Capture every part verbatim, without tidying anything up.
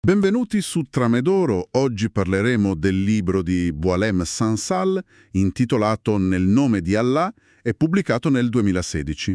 Benvenuti su Tramedoro. Oggi parleremo del libro di Boualem Sansal intitolato Nel nome di Allah e pubblicato nel duemilasedici.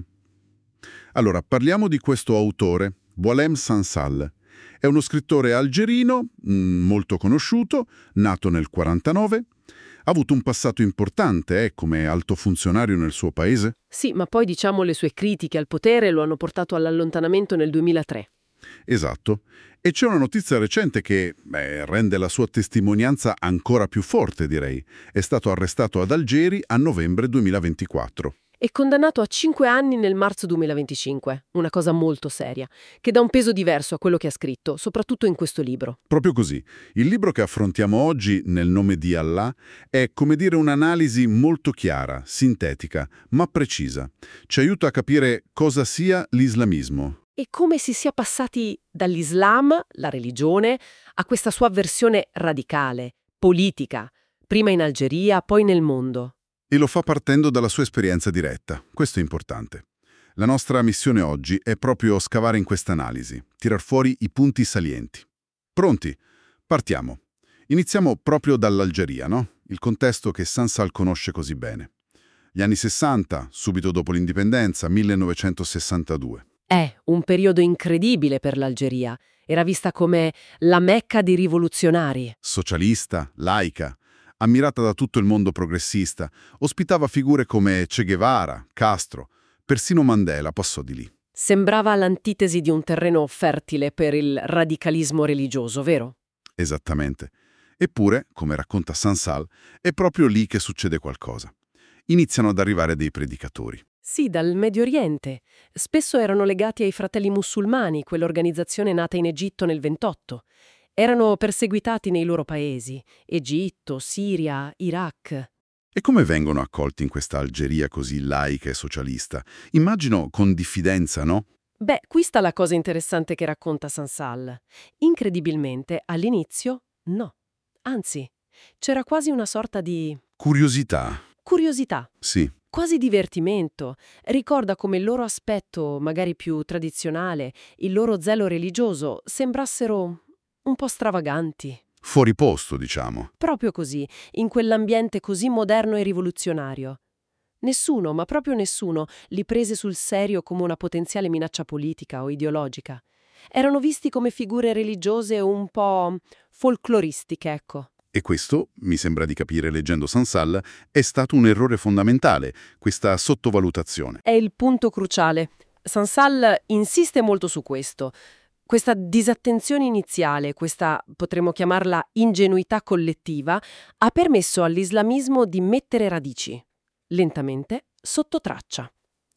Allora, parliamo di questo autore, Boualem Sansal. È uno scrittore algerino, mh, molto conosciuto, nato nel quarantanove. Ha avuto un passato importante, eh, come alto funzionario nel suo paese. Sì, ma poi diciamo le sue critiche al potere lo hanno portato all'allontanamento nel duemilatré. Esatto. E c'è una notizia recente che beh, rende la sua testimonianza ancora più forte, direi. È stato arrestato ad Algeri a novembre duemilaventiquattro. È condannato a cinque anni nel marzo duemilaventicinque, una cosa molto seria, che dà un peso diverso a quello che ha scritto, soprattutto in questo libro. Proprio così. Il libro che affrontiamo oggi, Nel nome di Allah, è, come dire, un'analisi molto chiara, sintetica, ma precisa. Ci aiuta a capire cosa sia l'islamismo. E come si sia passati dall'Islam, la religione, a questa sua versione radicale, politica, prima in Algeria, poi nel mondo. E lo fa partendo dalla sua esperienza diretta. Questo è importante. La nostra missione oggi è proprio scavare in questa analisi, tirar fuori i punti salienti. Pronti? Partiamo. Iniziamo proprio dall'Algeria, no? Il contesto che Sansal conosce così bene. Gli anni sessanta, subito dopo l'indipendenza, millenovecentosessantadue. È un periodo incredibile per l'Algeria. Era vista come la Mecca dei rivoluzionari. Socialista, laica, ammirata da tutto il mondo progressista, ospitava figure come Che Guevara, Castro, persino Mandela passò di lì. Sembrava l'antitesi di un terreno fertile per il radicalismo religioso, vero? Esattamente. Eppure, come racconta Sansal, è proprio lì che succede qualcosa. Iniziano ad arrivare dei predicatori. Sì, dal Medio Oriente. Spesso erano legati ai Fratelli Musulmani, quell'organizzazione nata in Egitto nel ventotto. Erano perseguitati nei loro paesi, Egitto, Siria, Iraq. E come vengono accolti in questa Algeria così laica e socialista? Immagino con diffidenza, no? Beh, qui sta la cosa interessante che racconta Sansal. Incredibilmente, all'inizio, no. Anzi, c'era quasi una sorta di Curiosità. curiosità. Sì. Quasi divertimento. Ricorda come il loro aspetto, magari più tradizionale, il loro zelo religioso, sembrassero un po' stravaganti. Fuori posto, diciamo. Proprio così, in quell'ambiente così moderno e rivoluzionario. Nessuno, ma proprio nessuno, li prese sul serio come una potenziale minaccia politica o ideologica. Erano visti come figure religiose un po' folcloristiche, ecco. E questo, mi sembra di capire leggendo Sansal, è stato un errore fondamentale, questa sottovalutazione. È il punto cruciale. Sansal insiste molto su questo. Questa disattenzione iniziale, questa potremmo chiamarla ingenuità collettiva, ha permesso all'islamismo di mettere radici, lentamente, sotto traccia.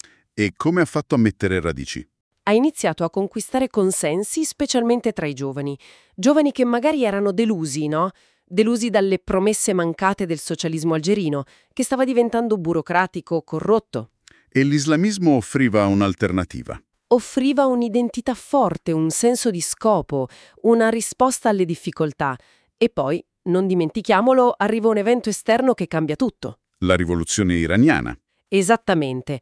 E come ha fatto a mettere radici? Ha iniziato a conquistare consensi, specialmente tra i giovani. Giovani che magari erano delusi, no? Delusi dalle promesse mancate del socialismo algerino, che stava diventando burocratico, corrotto. E l'islamismo offriva un'alternativa. Offriva un'identità forte, un senso di scopo, una risposta alle difficoltà. E poi, non dimentichiamolo, arriva un evento esterno che cambia tutto. La rivoluzione iraniana. Esattamente,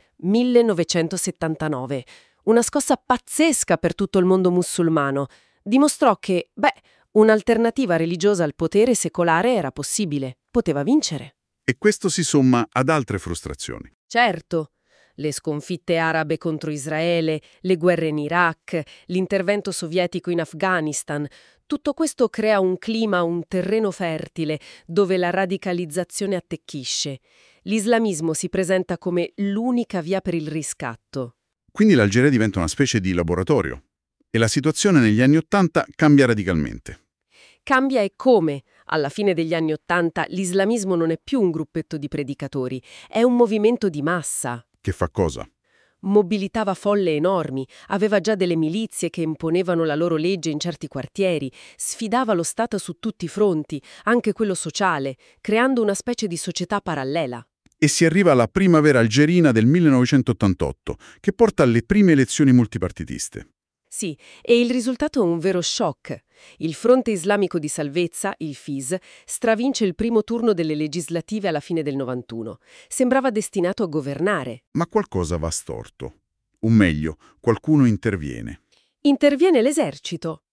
millenovecentosettantanove. Una scossa pazzesca per tutto il mondo musulmano. Dimostrò che, beh, un'alternativa religiosa al potere secolare era possibile, poteva vincere. E questo si somma ad altre frustrazioni. Certo, le sconfitte arabe contro Israele, le guerre in Iraq, l'intervento sovietico in Afghanistan, tutto questo crea un clima, un terreno fertile dove la radicalizzazione attecchisce. L'islamismo si presenta come l'unica via per il riscatto. Quindi l'Algeria diventa una specie di laboratorio. E la situazione negli anni Ottanta cambia radicalmente. Cambia e come? Alla fine degli anni Ottanta l'islamismo non è più un gruppetto di predicatori, è un movimento di massa. Che fa cosa? Mobilitava folle enormi, aveva già delle milizie che imponevano la loro legge in certi quartieri, sfidava lo Stato su tutti i fronti, anche quello sociale, creando una specie di società parallela. E si arriva alla primavera algerina del millenovecentottantotto, che porta alle prime elezioni multipartitiste. Sì, e il risultato è un vero shock. Il Fronte Islamico di Salvezza, il F I S, stravince il primo turno delle legislative alla fine del novantuno. Sembrava destinato a governare. Ma qualcosa va storto. O meglio, qualcuno interviene. Interviene l'esercito.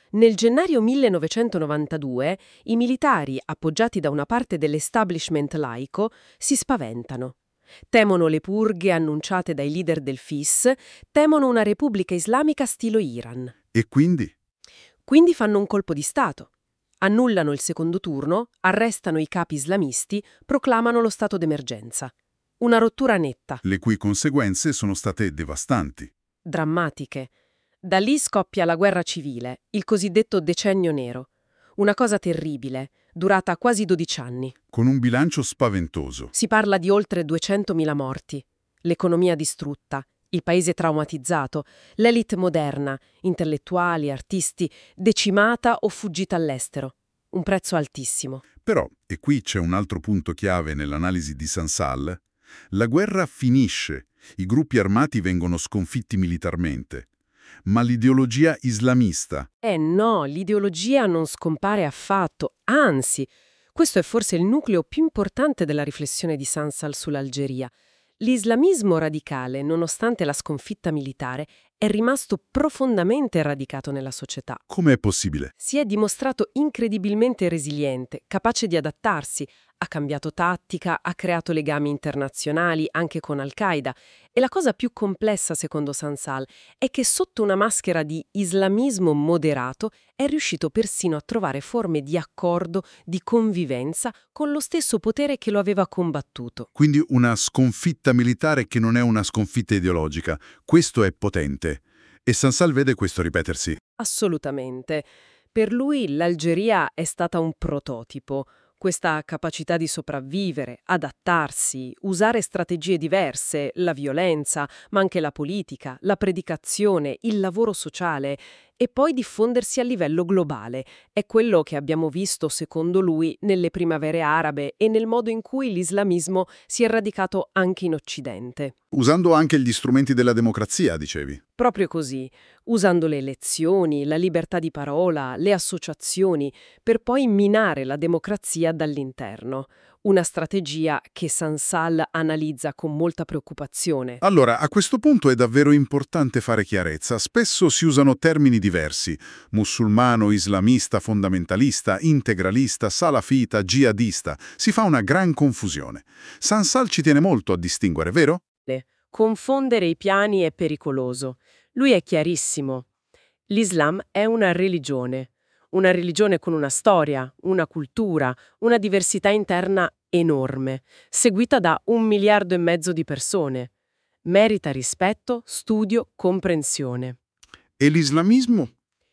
Nel gennaio millenovecentonovantadue i militari, appoggiati da una parte dell'establishment laico, si spaventano. Temono le purghe annunciate dai leader del F I S, temono una repubblica islamica stilo Iran. E quindi? Quindi fanno un colpo di Stato. Annullano il secondo turno, arrestano i capi islamisti, proclamano lo stato d'emergenza. Una rottura netta. Le cui conseguenze sono state devastanti. Drammatiche. Da lì scoppia la guerra civile, il cosiddetto decennio nero. Una cosa terribile, durata quasi dodici anni. Con un bilancio spaventoso. Si parla di oltre duecentomila morti, l'economia distrutta, il paese traumatizzato, l'elite moderna, intellettuali, artisti, decimata o fuggita all'estero. Un prezzo altissimo. Però, e qui c'è un altro punto chiave nell'analisi di Sansal, la guerra finisce, i gruppi armati vengono sconfitti militarmente. Ma l'ideologia islamista? Eh no, l'ideologia non scompare affatto, anzi, questo è forse il nucleo più importante della riflessione di Sansal sull'Algeria. L'islamismo radicale, nonostante la sconfitta militare, è rimasto profondamente radicato nella società. Com'è possibile? Si è dimostrato incredibilmente resiliente, capace di adattarsi, ha cambiato tattica, ha creato legami internazionali anche con Al-Qaeda. E la cosa più complessa, secondo Sansal, è che sotto una maschera di islamismo moderato è riuscito persino a trovare forme di accordo, di convivenza con lo stesso potere che lo aveva combattuto. Quindi una sconfitta militare che non è una sconfitta ideologica. Questo è potente. E Sansal vede questo ripetersi. Assolutamente. Per lui l'Algeria è stata un prototipo. Questa capacità di sopravvivere, adattarsi, usare strategie diverse, la violenza, ma anche la politica, la predicazione, il lavoro sociale e poi diffondersi a livello globale. È quello che abbiamo visto, secondo lui, nelle primavere arabe e nel modo in cui l'islamismo si è radicato anche in Occidente. Usando anche gli strumenti della democrazia, dicevi. Proprio così, usando le elezioni, la libertà di parola, le associazioni, per poi minare la democrazia dall'interno. Una strategia che Sansal analizza con molta preoccupazione. Allora, a questo punto è davvero importante fare chiarezza. Spesso si usano termini diversi. Musulmano, islamista, fondamentalista, integralista, salafita, jihadista. Si fa una gran confusione. Sansal ci tiene molto a distinguere, vero? Confondere i piani è pericoloso. Lui è chiarissimo. L'Islam è una religione. Una religione con una storia, una cultura, una diversità interna enorme, seguita da un miliardo e mezzo di persone. Merita rispetto, studio, comprensione. E l'islamismo?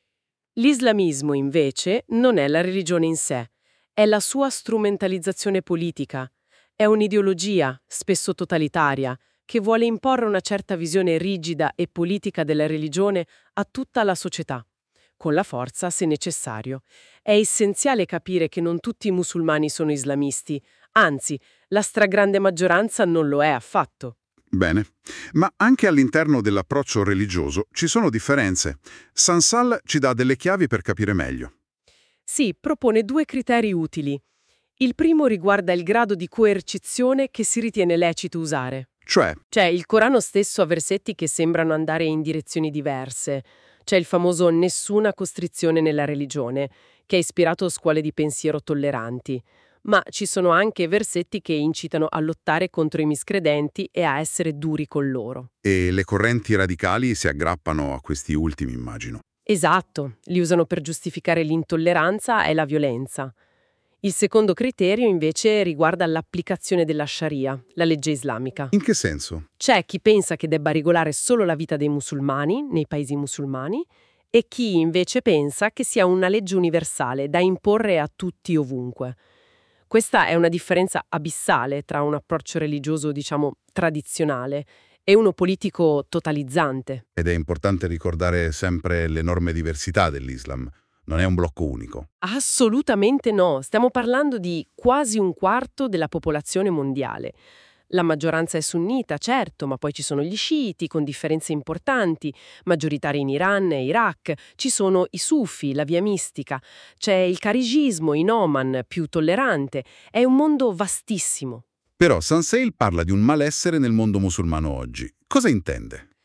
L'islamismo, invece, non è la religione in sé, è la sua strumentalizzazione politica. È un'ideologia, spesso totalitaria, che vuole imporre una certa visione rigida e politica della religione a tutta la società, con la forza se necessario. È essenziale capire che non tutti i musulmani sono islamisti, anzi, la stragrande maggioranza non lo è affatto. Bene, ma anche all'interno dell'approccio religioso ci sono differenze. Sansal ci dà delle chiavi per capire meglio. Sì, propone due criteri utili. Il primo riguarda il grado di coercizione che si ritiene lecito usare. Cioè? C'è il Corano stesso ha versetti che sembrano andare in direzioni diverse. C'è il famoso nessuna costrizione nella religione, che ha ispirato scuole di pensiero tolleranti. Ma ci sono anche versetti che incitano a lottare contro i miscredenti e a essere duri con loro. E le correnti radicali si aggrappano a questi ultimi, immagino. Esatto, li usano per giustificare l'intolleranza e la violenza. Il secondo criterio, invece, riguarda l'applicazione della Sharia, la legge islamica. In che senso? C'è chi pensa che debba regolare solo la vita dei musulmani, nei paesi musulmani, e chi invece pensa che sia una legge universale da imporre a tutti ovunque. Questa è una differenza abissale tra un approccio religioso, diciamo, tradizionale e uno politico totalizzante. Ed è importante ricordare sempre l'enorme diversità dell'Islam. Non è un blocco unico. Assolutamente no, stiamo parlando di quasi un quarto della popolazione mondiale. La maggioranza è sunnita, certo, ma poi ci sono gli sciiti con differenze importanti, maggioritari in Iran e Iraq, ci sono i sufi, la via mistica, c'è il carigismo in Oman, più tollerante. È un mondo vastissimo. Però Sansal parla di un malessere nel mondo musulmano oggi. Cosa intende?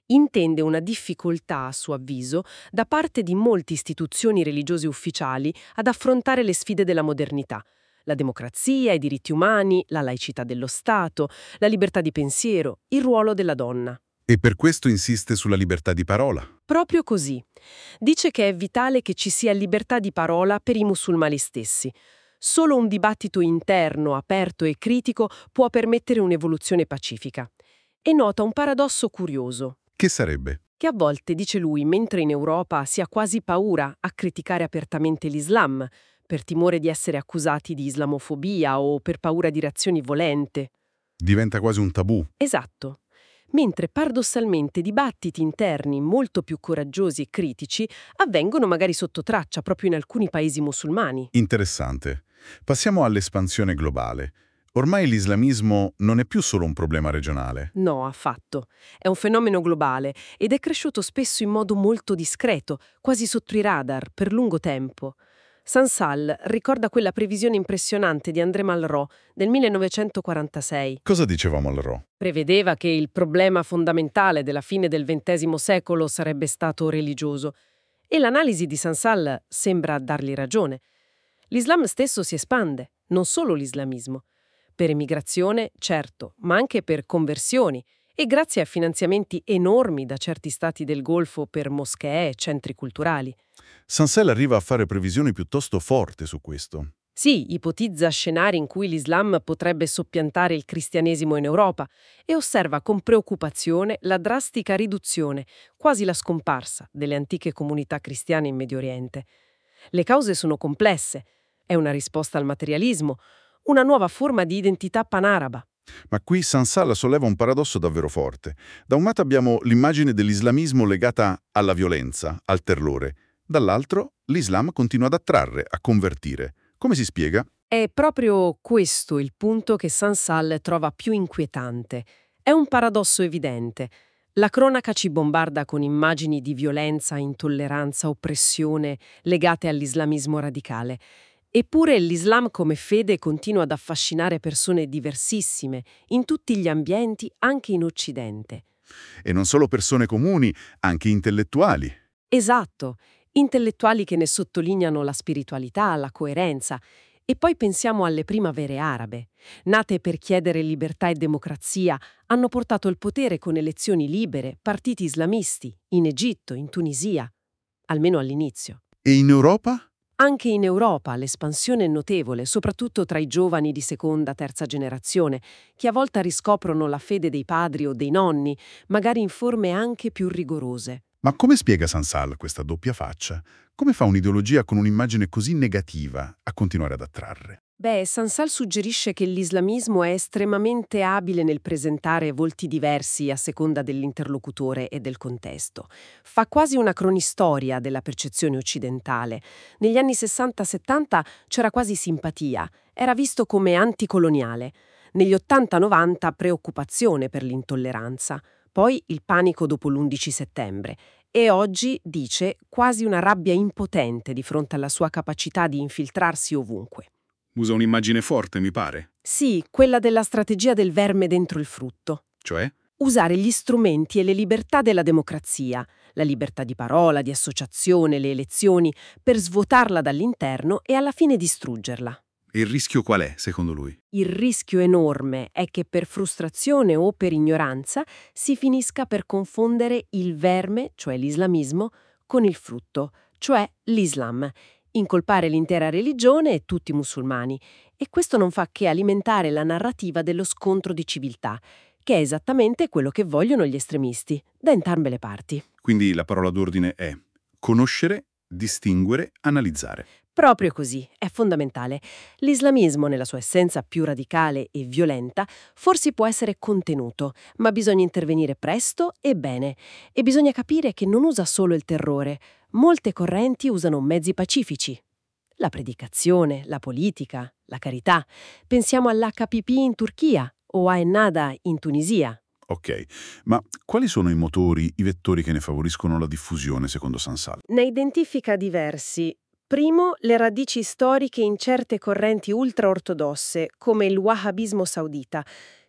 Intende una difficoltà, a suo avviso, da parte di molte istituzioni religiose ufficiali ad affrontare le sfide della modernità. La democrazia, i diritti umani, la laicità dello Stato, la libertà di pensiero, il ruolo della donna. E per questo insiste sulla libertà di parola. Proprio così. Dice che è vitale che ci sia libertà di parola per i musulmani stessi. Solo un dibattito interno, aperto e critico può permettere un'evoluzione pacifica. E nota un paradosso curioso. Che sarebbe? Che a volte, dice lui, mentre in Europa si ha quasi paura a criticare apertamente l'Islam, per timore di essere accusati di islamofobia o per paura di reazioni violente. Diventa quasi un tabù. Esatto. Mentre paradossalmente dibattiti interni molto più coraggiosi e critici avvengono magari sotto traccia proprio in alcuni paesi musulmani. Interessante. Passiamo all'espansione globale. Ormai l'islamismo non è più solo un problema regionale. No, affatto. È un fenomeno globale ed è cresciuto spesso in modo molto discreto, quasi sotto i radar, per lungo tempo. Sansal ricorda quella previsione impressionante di André Malraux del millenovecentoquarantasei. Cosa diceva Malraux? Prevedeva che il problema fondamentale della fine del ventesimo secolo sarebbe stato religioso. E l'analisi di Sansal sembra dargli ragione. L'Islam stesso si espande, non solo l'islamismo. Per emigrazione, certo, ma anche per conversioni e grazie a finanziamenti enormi da certi stati del Golfo per moschee e centri culturali. Sansel arriva a fare previsioni piuttosto forti su questo. Sì, ipotizza scenari in cui l'Islam potrebbe soppiantare il cristianesimo in Europa e osserva con preoccupazione la drastica riduzione, quasi la scomparsa, delle antiche comunità cristiane in Medio Oriente. Le cause sono complesse. È una risposta al materialismo, una nuova forma di identità panaraba. Ma qui Sansal solleva un paradosso davvero forte. Da un lato abbiamo l'immagine dell'islamismo legata alla violenza, al terrore. Dall'altro, l'Islam continua ad attrarre, a convertire. Come si spiega? È proprio questo il punto che Sansal trova più inquietante. È un paradosso evidente. La cronaca ci bombarda con immagini di violenza, intolleranza, oppressione legate all'islamismo radicale. Eppure l'Islam come fede continua ad affascinare persone diversissime, in tutti gli ambienti, anche in Occidente. E non solo persone comuni, anche intellettuali. Esatto. Intellettuali che ne sottolineano la spiritualità, la coerenza. E poi pensiamo alle primavere arabe. Nate per chiedere libertà e democrazia, hanno portato il potere con elezioni libere, partiti islamisti, in Egitto, in Tunisia. Almeno all'inizio. E in Europa? Anche in Europa l'espansione è notevole, soprattutto tra i giovani di seconda, terza generazione, che a volte riscoprono la fede dei padri o dei nonni, magari in forme anche più rigorose. Ma come spiega Sansal questa doppia faccia? Come fa un'ideologia con un'immagine così negativa a continuare ad attrarre? Beh, Sansal suggerisce che l'islamismo è estremamente abile nel presentare volti diversi a seconda dell'interlocutore e del contesto. Fa quasi una cronistoria della percezione occidentale. Negli anni sessanta settanta c'era quasi simpatia, era visto come anticoloniale. Negli ottanta novanta preoccupazione per l'intolleranza. Poi il panico dopo l'undici settembre. E oggi, dice, quasi una rabbia impotente di fronte alla sua capacità di infiltrarsi ovunque. Usa un'immagine forte, mi pare. Sì, quella della strategia del verme dentro il frutto. Cioè? Usare gli strumenti e le libertà della democrazia, la libertà di parola, di associazione, le elezioni, per svuotarla dall'interno e alla fine distruggerla. E il rischio qual è, secondo lui? Il rischio enorme è che per frustrazione o per ignoranza si finisca per confondere il verme, cioè l'islamismo, con il frutto, cioè l'Islam, incolpare l'intera religione e tutti i musulmani. E questo non fa che alimentare la narrativa dello scontro di civiltà, che è esattamente quello che vogliono gli estremisti, da entrambe le parti. Quindi la parola d'ordine è conoscere, distinguere, analizzare. Proprio così, è fondamentale. L'islamismo, nella sua essenza più radicale e violenta, forse può essere contenuto, ma bisogna intervenire presto e bene. E bisogna capire che non usa solo il terrore. Molte correnti usano mezzi pacifici. La predicazione, la politica, la carità. Pensiamo all'H P P in Turchia o a Ennahda in Tunisia. Ok, ma quali sono i motori, i vettori che ne favoriscono la diffusione, secondo Sansal? Ne identifica diversi. Primo, le radici storiche in certe correnti ultraortodosse, come il wahhabismo saudita,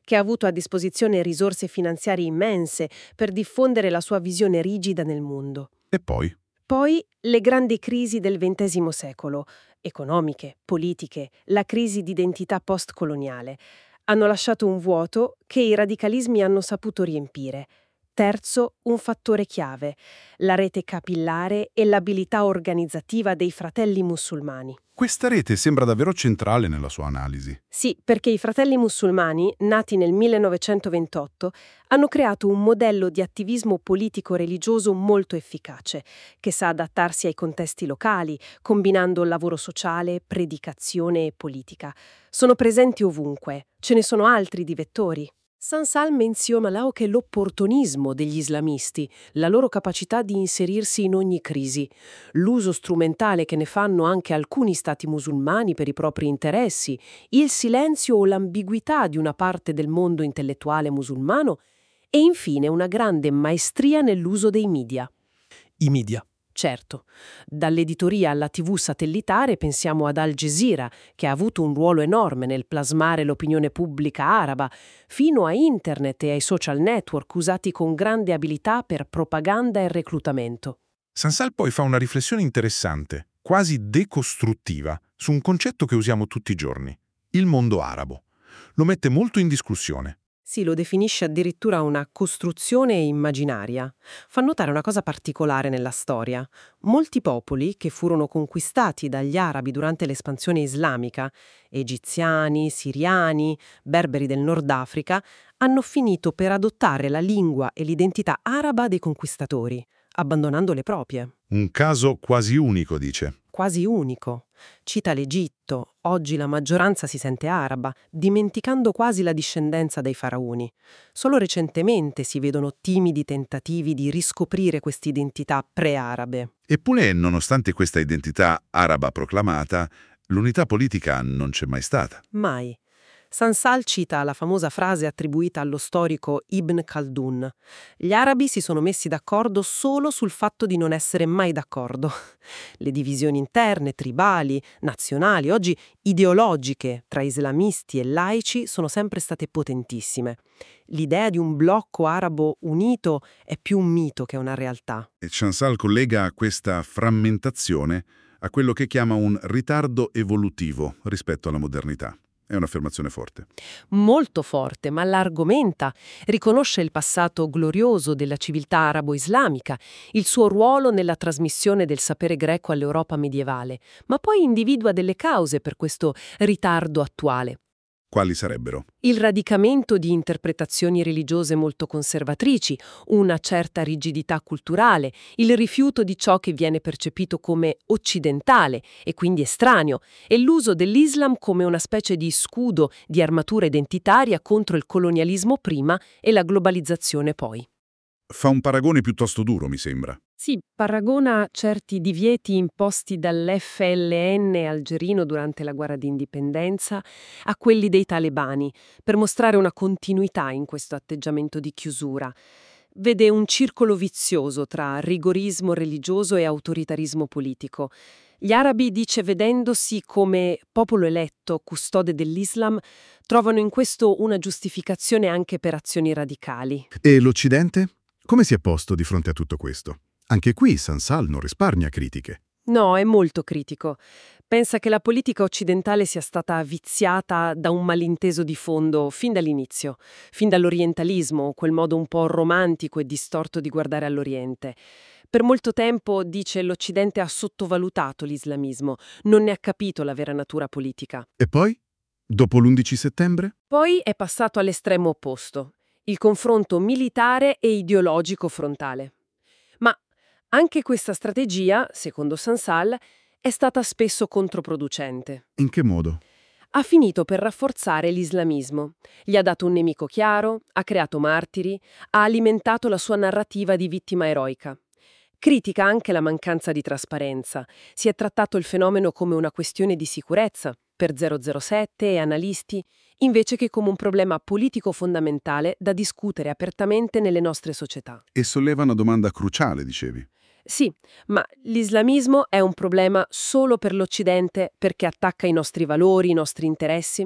che ha avuto a disposizione risorse finanziarie immense per diffondere la sua visione rigida nel mondo. E poi? Poi le grandi crisi del ventesimo secolo, economiche, politiche, la crisi d'identità postcoloniale, hanno lasciato un vuoto che i radicalismi hanno saputo riempire. Terzo, un fattore chiave, la rete capillare e l'abilità organizzativa dei fratelli musulmani. Questa rete sembra davvero centrale nella sua analisi. Sì, perché i fratelli musulmani, nati nel millenovecentoventotto, hanno creato un modello di attivismo politico-religioso molto efficace, che sa adattarsi ai contesti locali, combinando lavoro sociale, predicazione e politica. Sono presenti ovunque, ce ne sono altri di vettori. Sansal menziona anche l'opportunismo degli islamisti, la loro capacità di inserirsi in ogni crisi, l'uso strumentale che ne fanno anche alcuni stati musulmani per i propri interessi, il silenzio o l'ambiguità di una parte del mondo intellettuale musulmano e infine una grande maestria nell'uso dei media. I media. Certo, dall'editoria alla tivù satellitare pensiamo ad Al Jazeera, che ha avuto un ruolo enorme nel plasmare l'opinione pubblica araba, fino a internet e ai social network usati con grande abilità per propaganda e reclutamento. Sansal poi fa una riflessione interessante, quasi decostruttiva, su un concetto che usiamo tutti i giorni, il mondo arabo. Lo mette molto in discussione. Sì, lo definisce addirittura una costruzione immaginaria. Fa notare una cosa particolare nella storia. Molti popoli che furono conquistati dagli arabi durante l'espansione islamica, egiziani, siriani, berberi del Nord Africa, hanno finito per adottare la lingua e l'identità araba dei conquistatori, abbandonando le proprie. Un caso quasi unico, dice. Quasi unico. Cita l'Egitto, oggi la maggioranza si sente araba, dimenticando quasi la discendenza dei faraoni. Solo recentemente si vedono timidi tentativi di riscoprire quest'identità pre-arabe. Eppure, nonostante questa identità araba proclamata, l'unità politica non c'è mai stata. Mai. Sansal cita la famosa frase attribuita allo storico Ibn Khaldun. Gli arabi si sono messi d'accordo solo sul fatto di non essere mai d'accordo. Le divisioni interne, tribali, nazionali, oggi ideologiche tra islamisti e laici sono sempre state potentissime. L'idea di un blocco arabo unito è più un mito che una realtà. E Sansal collega questa frammentazione a quello che chiama un ritardo evolutivo rispetto alla modernità. È un'affermazione forte. Molto forte, ma l'argomenta, riconosce il passato glorioso della civiltà arabo-islamica, il suo ruolo nella trasmissione del sapere greco all'Europa medievale, ma poi individua delle cause per questo ritardo attuale. Quali sarebbero? Il radicamento di interpretazioni religiose molto conservatrici, una certa rigidità culturale, il rifiuto di ciò che viene percepito come occidentale e quindi estraneo, e l'uso dell'Islam come una specie di scudo di armatura identitaria contro il colonialismo prima e la globalizzazione poi. Fa un paragone piuttosto duro, mi sembra. Sì, paragona certi divieti imposti dall'F L N algerino durante la guerra d'indipendenza a quelli dei talebani, per mostrare una continuità in questo atteggiamento di chiusura. Vede un circolo vizioso tra rigorismo religioso e autoritarismo politico. Gli arabi, dice, vedendosi come popolo eletto, custode dell'Islam, trovano in questo una giustificazione anche per azioni radicali. E l'Occidente? Come si è posto di fronte a tutto questo? Anche qui Sansal non risparmia critiche. No, è molto critico. Pensa che la politica occidentale sia stata viziata da un malinteso di fondo fin dall'inizio, fin dall'orientalismo, quel modo un po' romantico e distorto di guardare all'Oriente. Per molto tempo, dice, l'Occidente ha sottovalutato l'islamismo, non ne ha capito la vera natura politica. E poi? Dopo l'undici settembre? Poi è passato all'estremo opposto, il confronto militare e ideologico frontale. Ma anche questa strategia, secondo Sansal, è stata spesso controproducente. In che modo? Ha finito per rafforzare l'islamismo. Gli ha dato un nemico chiaro, ha creato martiri, ha alimentato la sua narrativa di vittima eroica. Critica anche la mancanza di trasparenza. Si è trattato il fenomeno come una questione di sicurezza, per zero zero sette e analisti, invece che come un problema politico fondamentale da discutere apertamente nelle nostre società. E solleva una domanda cruciale, dicevi. Sì, ma l'islamismo è un problema solo per l'Occidente perché attacca i nostri valori, i nostri interessi?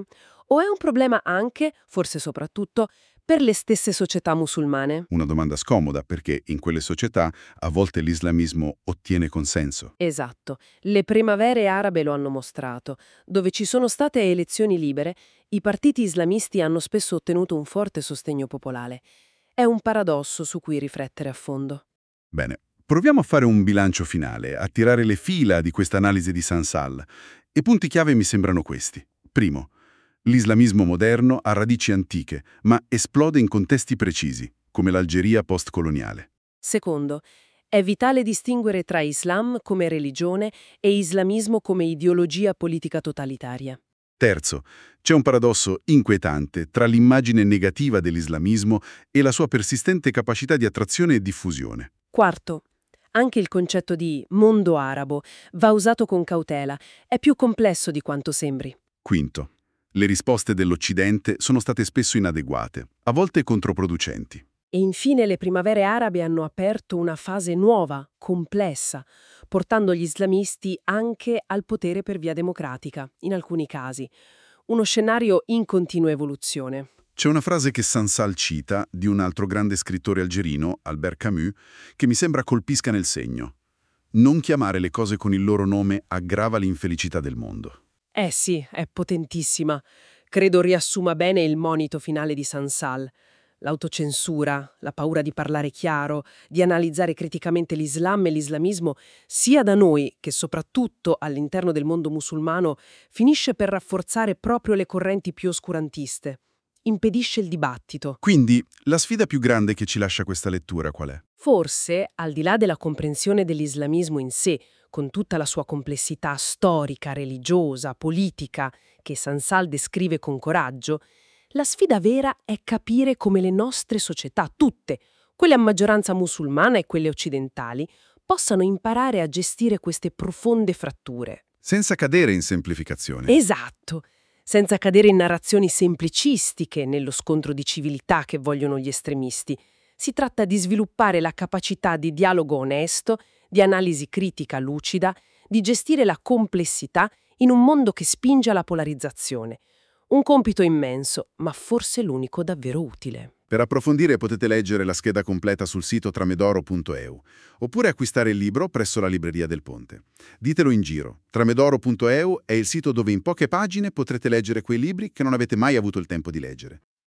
O è un problema anche, forse soprattutto, per le stesse società musulmane? Una domanda scomoda perché in quelle società a volte l'islamismo ottiene consenso. Esatto, le primavere arabe lo hanno mostrato. Dove ci sono state elezioni libere, i partiti islamisti hanno spesso ottenuto un forte sostegno popolare. È un paradosso su cui riflettere a fondo. Bene, proviamo a fare un bilancio finale, a tirare le fila di questa analisi di Sansal. I punti chiave mi sembrano questi. Primo, l'islamismo moderno ha radici antiche, ma esplode in contesti precisi, come l'Algeria postcoloniale. Secondo, è vitale distinguere tra Islam come religione e islamismo come ideologia politica totalitaria. Terzo, c'è un paradosso inquietante tra l'immagine negativa dell'islamismo e la sua persistente capacità di attrazione e diffusione. Quarto, anche il concetto di mondo arabo va usato con cautela, è più complesso di quanto sembri. Quinto, le risposte dell'Occidente sono state spesso inadeguate, a volte controproducenti. E infine le primavere arabe hanno aperto una fase nuova, complessa, portando gli islamisti anche al potere per via democratica, in alcuni casi. Uno scenario in continua evoluzione. C'è una frase che Sansal cita di un altro grande scrittore algerino, Albert Camus, che mi sembra colpisca nel segno. Non chiamare le cose con il loro nome aggrava l'infelicità del mondo. Eh sì, è potentissima. Credo riassuma bene il monito finale di Sansal. L'autocensura, la paura di parlare chiaro, di analizzare criticamente l'Islam e l'islamismo, sia da noi che soprattutto all'interno del mondo musulmano, finisce per rafforzare proprio le correnti più oscurantiste. Impedisce il dibattito. Quindi, la sfida più grande che ci lascia questa lettura qual è? Forse, al di là della comprensione dell'islamismo in sé, con tutta la sua complessità storica, religiosa, politica, che Sansal descrive con coraggio, la sfida vera è capire come le nostre società, tutte, quelle a maggioranza musulmana e quelle occidentali, possano imparare a gestire queste profonde fratture. Senza cadere in semplificazione. Esatto, senza cadere in narrazioni semplicistiche nello scontro di civiltà che vogliono gli estremisti. Si tratta di sviluppare la capacità di dialogo onesto, di analisi critica lucida, di gestire la complessità in un mondo che spinge alla polarizzazione. Un compito immenso, ma forse l'unico davvero utile. Per approfondire potete leggere la scheda completa sul sito tramedoro punto e u oppure acquistare il libro presso la Libreria del Ponte. Ditelo in giro. tramedoro punto e u è il sito dove in poche pagine potrete leggere quei libri che non avete mai avuto il tempo di leggere.